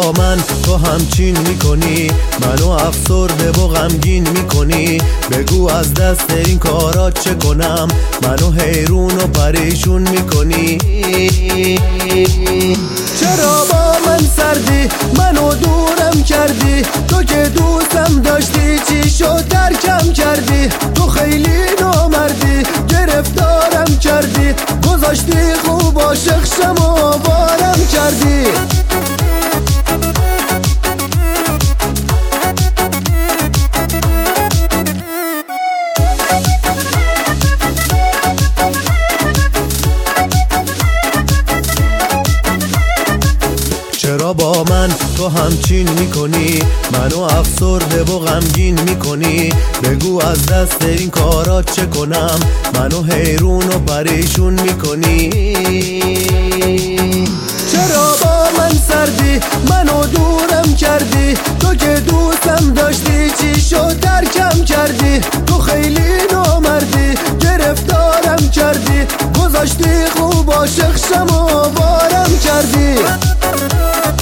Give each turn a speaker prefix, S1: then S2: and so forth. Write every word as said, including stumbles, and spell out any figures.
S1: با من تو همچین میکنی؟ منو افسرده و غمگین میکنی؟ بگو از دست این کارات چه کنم؟ منو حیرون و پریشون میکنی؟ چرا با من سردی؟ منو دورم کردی؟ تو که دوستم داشتی چی شد ترکم کردی؟ تو خیلی نامردی گرفتارم کردی، گذاشتی خوب عاشق شم و آوارم کردی. چرا با من تو همچین میکنی؟ منو افسرده و غمگین میکنی؟ بگو از دست این کارات چه کنم؟ منو حیرون و پریشون میکنی؟ چرا با من سردی؟ منو دورم کردی؟ تو که دوستم داشتی چی شد ترکم کردی؟ تو خیلی نامردی گرفتارم کردی، گذاشتی خوب عاشق شم و آوارم کردی.